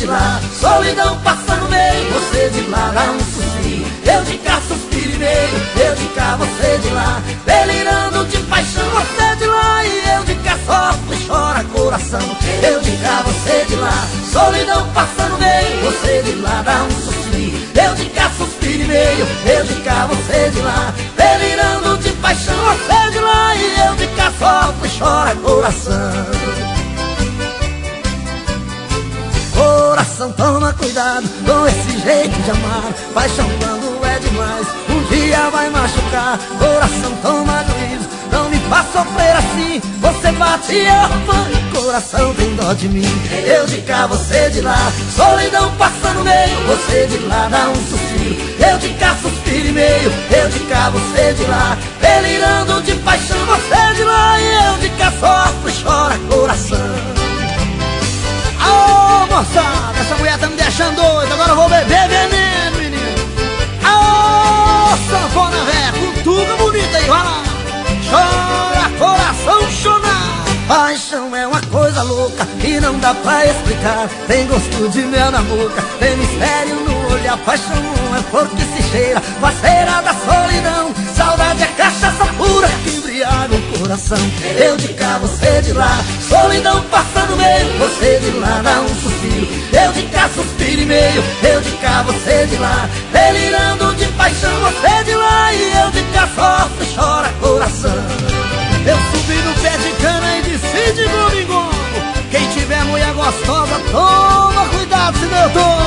lá, solidão passa no meio, você de lá dá um suspiro, eu de cá suspiro e meio, eu de cá, você de lá, delirando de paixão, você de lá e eu de cá sofre e chora coração, eu de cá, você de lá, solidão passa no meio, você de lá dá um suspiro, eu de cá suspiro e meio, eu de cá, você de lá, delirando de paixão, você de lá e eu de cá sofre e chora coração. Coração, toma cuidado com esse jeito de amar, paixão quando é demais, um dia vai machucar. Coração, toma juízo, não me faz sofrer assim, você bate e eu apanho, coração tem dó de mim. Eu de cá, você de lá, solidão passa no meio, você de lá dá um suspiro, eu de cá suspiro e meio, eu de cá, você de lá, delirando de paixão, você de lá e eu de cá sofre e chora coração. Ô moçada, essa mulher tá me deixando doido, agora eu vou beber veneno, menino. Ô sanfona velha, cultura bonita aí, vai lá. Chora, coração, chorar. Paixão é uma coisa louca que não dá pra explicar, tem gosto de mel na boca, tem mistério no olhar. Paixão não é flor que se cheira, parceira da solidão, saudade é cachaça pura que embriaga o coração. Eu de cá, você de lá, solidão passa no meio, você de lá dá um suspiro, eu de cá suspiro e meio, eu de cá, você de lá, delirando de paixão, você de lá e eu de cá sofre e chora coração. Eu subi no pé de cana e desci de gomingo. Quem tiver mulher gostosa, toma cuidado, senão eu tô.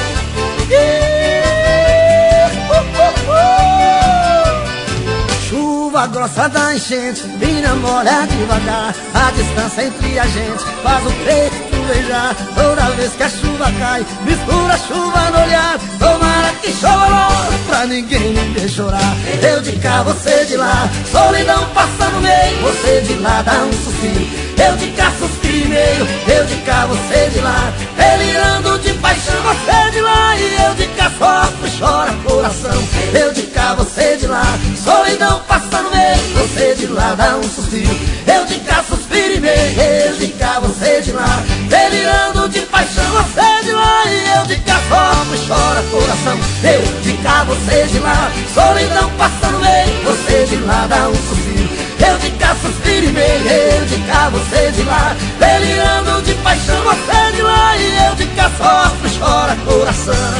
Chuva grossa da enchente, me namora devagar, a distância entre a gente faz o peito beijar. Toda vez que a chuva cai, mistura a chuva no olhar, tomara que chova logo pra ninguém me ver chorar. Eu de cá, você de lá, solidão passa no meio, você de lá dá um suspiro, eu de cá suspiro e meio, eu de cá, você de lá, delirando de paixão, você de lá e eu de cá sofre e chora coração. Eu de cá, você de lá, solidão passa no meio, você de lá dá um suspiro, eu de cá suspiro e meio, eu de cá, você de lá, delirando de paixão, você de lá e eu de cá sofre e chora coração. Eu de cá, você de lá, solidão passa no meio, você de lá dá um suspiro, eu de cá suspiro e meio, eu de cá, você de lá, delirando de paixão, você de lá e eu de cá sofre e chora coração.